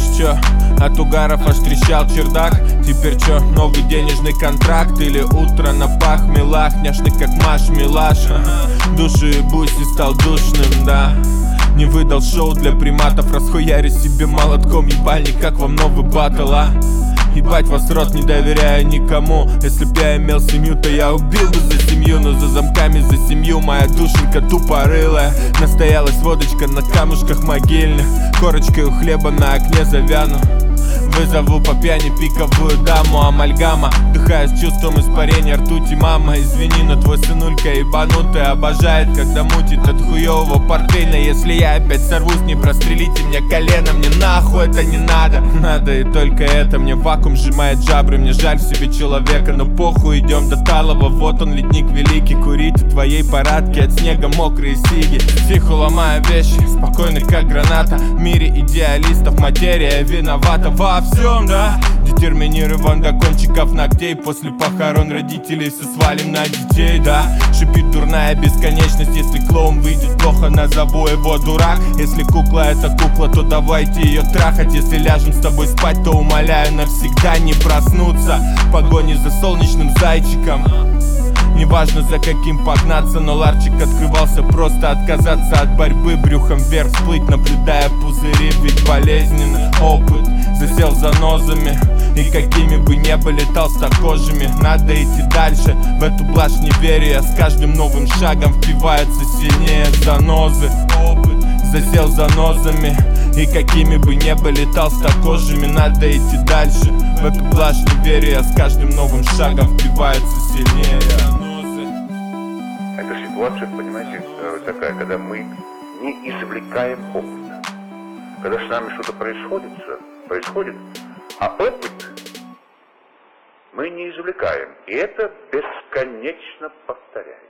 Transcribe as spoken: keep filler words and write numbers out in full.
чё, от угаров аж трещал чердак. Теперь чё, новый денежный контракт или утро на пахмелах? Няшный как Маш Милаш, душу и буси стал душным, да. Не выдал шоу для приматов, расхуяри себе молотком ебальник, как вам новый баттл, а? Ебать вас рот, не доверяю никому. Если б я имел семью, то я убил бы за семью. Но за замками за семью моя душенька тупорылая. Настоялась водочка на камушках могильных, корочкой у хлеба на окне завяну. Вызову по пьяни пиковую даму. Амальгама, вдыхая с чувством испарения ртути. Мама, извини, но твой сынулька ебанутый обожает, когда мутит от хуёвого портвейна. Если я опять сорвусь, не прострелите мне колено. Мне нахуй это не надо. Надо и только это. Мне вакуум сжимает жабры. Мне жаль в себе человека, но похуй, идем до Талова. Вот он, ледник великий. Курить в твоей парадке от снега мокрые сиги. Тихо ломая вещи, спокойный как граната. В мире идеалистов материя виновата во всем, да. Детерминирован до кончиков ногтей. После похорон родителей все свалим на детей, да. Шипит дурная бесконечность. Если клоун выйдет плохо, назову его дурак. Если кукла это кукла, то давайте ее трахать. Если ляжем с тобой спать, то умоляю навсегда не проснуться в погоне за солнечным зайчиком. Неважно за каким погнаться, но ларчик открывался просто отказаться от борьбы. Брюхом вверх всплыть, наблюдая пузыри, ведь болезненный опыт засел за нозами. И какими бы не были толстокожими, надо идти дальше. В эту блажь не верю я, с каждым новым шагом впиваются сильнее занозы. Опыт засел за нозами. И какими бы не были толстокожими, надо идти дальше. В эту блажь не верю я, с каждым новым шагом впиваются сильнее занозы. Это ситуация, понимаете, такая, когда мы не извлекаем опыт. Когда с нами что-то происходит, происходит, а опыт мы не извлекаем. И это бесконечно повторяем.